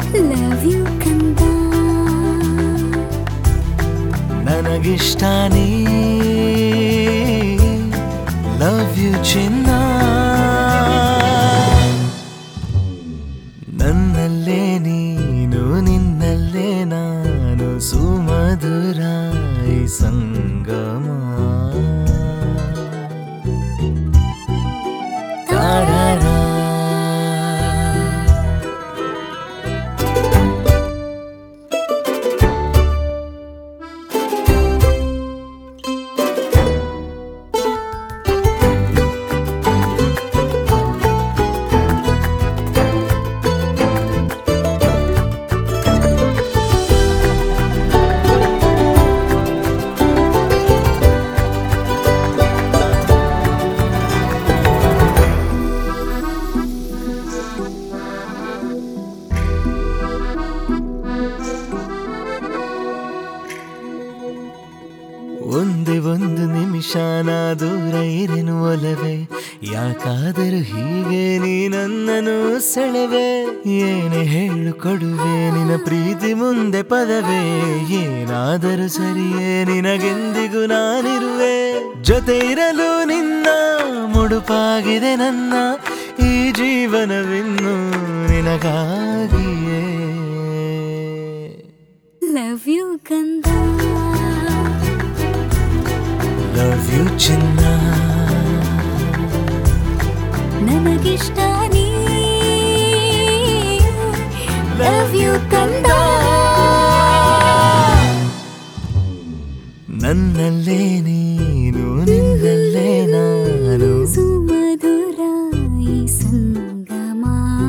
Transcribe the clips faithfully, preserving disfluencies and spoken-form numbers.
Love you ಕಂದ ನನಗಿಷ್ಟ ನೀ Love you ಚಿನ್ನ ನನ್ನಲ್ಲೇ ನೀನು ನಿನ್ನಲ್ಲೇ ನಾನು ಸುಮಧುರ ಈ ಸಂಗಮ ತಾರಾರ ಒಂದೇ ಒಂದು ನಿಮಿಷ ನಾ ದೂರ ಇರೆನು ಒಲವೇ ಯಾಕಾದರೂ ಹೀಗೆ ನೀ ನನ್ನನ್ನು ಸೆಳೆವೆ ಏನೇ ಹೇಳು ಕೊಡುವೆ ನಿನ್ನ ಪ್ರೀತಿ ಮುಂದೆ ಪದವೇ ಏನಾದರೂ ಸರಿಯೇ ನಿನಗೆಂದಿಗೂ ನಾನಿರುವೆ ಜೊತೆ ಇರಲು ನಿನ್ನ ಮುಡುಪಾಗಿದೆ ನನ್ನ ಈ ಜೀವನವಿನ್ನು ನಿನಗಾಗಿಯೇ Love you ಕಂದ Love you ಚಿನ್ನ ನನಗಿಷ್ಟ ನೀ Love you ಕಂದ ನನ್ನಲ್ಲೇ ನೀನು ನಿನ್ನಲ್ಲೇ ನಾನು ಸುಮಧುರ ಈ ಸಂಗಮ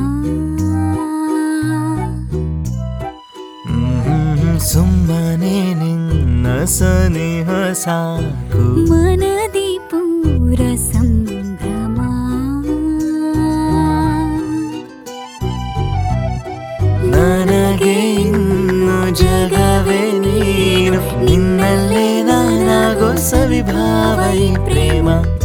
ಹ್ಮ್, ಸುಮ್ಮನೆ ನಿನ್ನ ಸನಿಹ ಸಾಕು ಮನದಿ ಪೂರ ಸಂಭ್ರಮ ನನಗೆ ಇನ್ನು ಜಗವೇ ನೀನು ನಿನ್ನಲ್ಲೇ ನಾನಾಗೋ ಸವಿಭಾವ ಈ ಪ್ರೇಮ